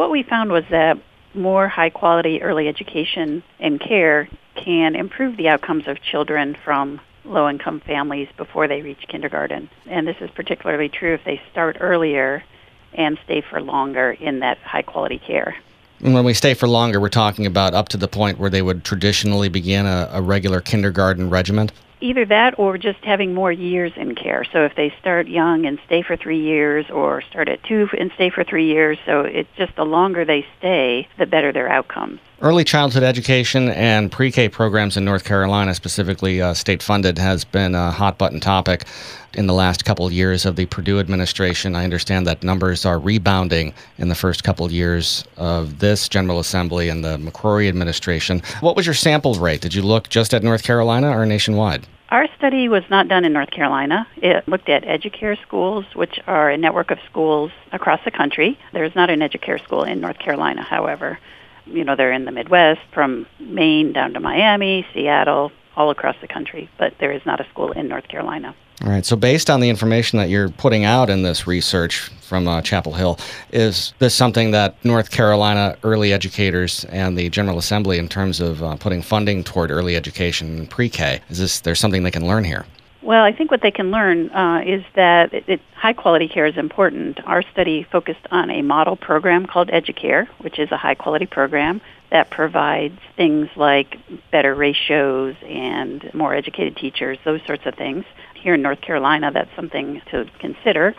What we found was that more high-quality early education and care can improve the outcomes of children from low-income families before they reach kindergarten. And this is particularly true if they start earlier and stay for longer in that high-quality care. And when we stay for longer, we're talking about up to the point where they would traditionally begin a regular kindergarten regimen? Either that or just having more years in care. So if they start young and stay for 3 years, or start at 2 and stay for 3 years, so it's just the longer they stay, the better their outcomes. Early childhood education and pre-K programs in North Carolina, specifically state-funded, has been a hot-button topic in the last couple of years of the Perdue administration. I understand that numbers are rebounding in the first couple of years of this General Assembly and the McCrory administration. What was your sample rate? Did you look just at North Carolina or nationwide? Our study was not done in North Carolina. It looked at EduCare schools, which are a network of schools across the country. There's not an EduCare school in North Carolina, however. They're in the Midwest, from Maine down to Miami, Seattle, all across the country, but there is not a school in North Carolina. All right, so based on the information that you're putting out in this research from Chapel Hill, is this something that North Carolina early educators and the General Assembly, in terms of putting funding toward early education and pre-K, there's something they can learn here? Well, I think what they can learn is that high-quality care is important. Our study focused on a model program called EduCare, which is a high-quality program that provides things like better ratios and more educated teachers, those sorts of things. Here in North Carolina, that's something to consider.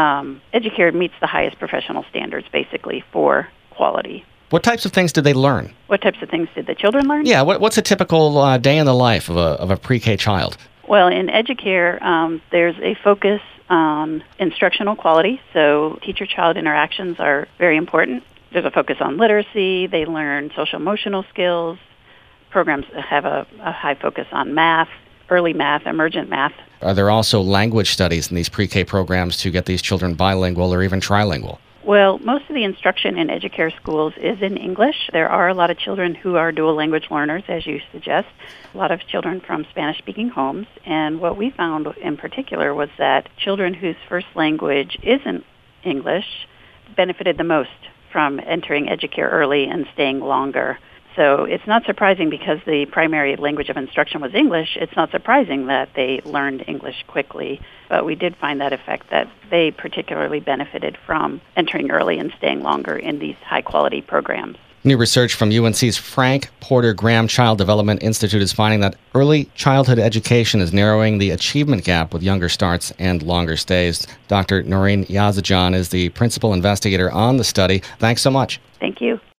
EduCare meets the highest professional standards, basically, for quality. What types of things did they learn? What types of things did the children learn? Yeah, what's a typical day in the life of a pre-K child? Well, in EduCare, there's a focus on instructional quality, so teacher-child interactions are very important. There's a focus on literacy. They learn social-emotional skills. Programs have a high focus on math, early math, emergent math. Are there also language studies in these pre-K programs to get these children bilingual or even trilingual? Well, most of the instruction in EduCare schools is in English. There are a lot of children who are dual language learners, as you suggest, a lot of children from Spanish-speaking homes. And what we found in particular was that children whose first language isn't English benefited the most from entering EduCare early and staying longer. So it's not surprising, because the primary language of instruction was English, it's not surprising that they learned English quickly. But we did find that effect, that they particularly benefited from entering early and staying longer in these high-quality programs. New research from UNC's Frank Porter Graham Child Development Institute is finding that early childhood education is narrowing the achievement gap with younger starts and longer stays. Dr. Noreen Yazajan is the principal investigator on the study. Thanks so much. Thank you.